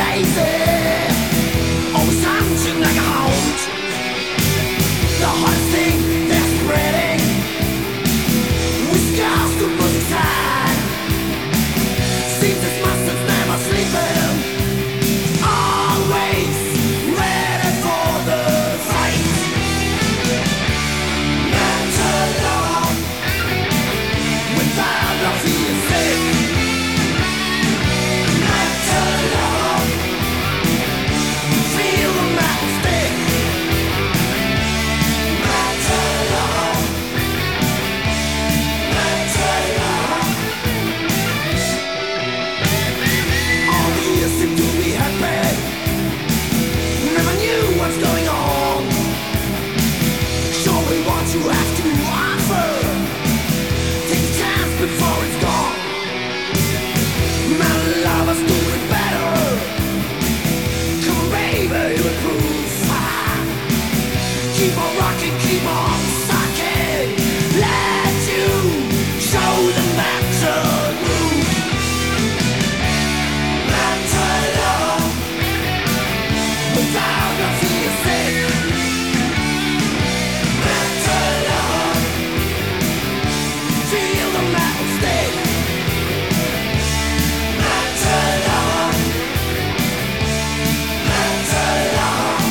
lazy, always hunting like a hound. The hottest thing they're spreading, with scars to put inside. Seems this monster's never sleeping, always ready for the fight. Left alone, without no fear sick. Left alone, feel the metal stick. Left alone, left alone. All the years seem to be happy, never knew what's going on. Show me what you have to offer, take a chance before it's gone. My lover's doing better, come on baby, you improve. Keep on rocking, keep on sucking, let you show the metal groove. Left alone, without no fear sick. Left alone, feel the metal stick. Left alone, left alone.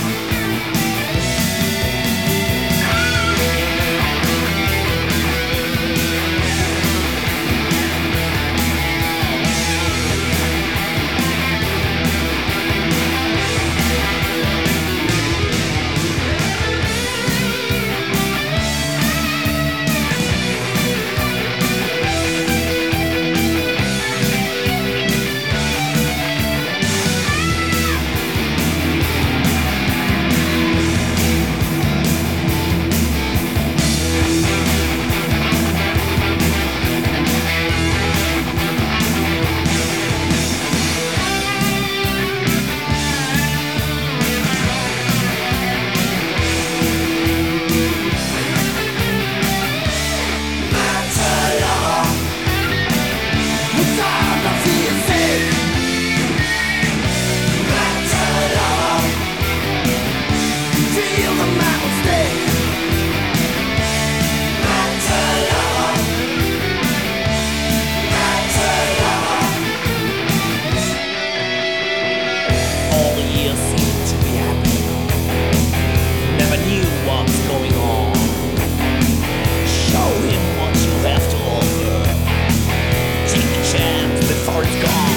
Left alone, without no fear sick. Left alone, feel the metal stick. Left alone, left alone. All the years seem to be happy, never knew what's going on. Show him what you have to offer, take a chance before it's gone.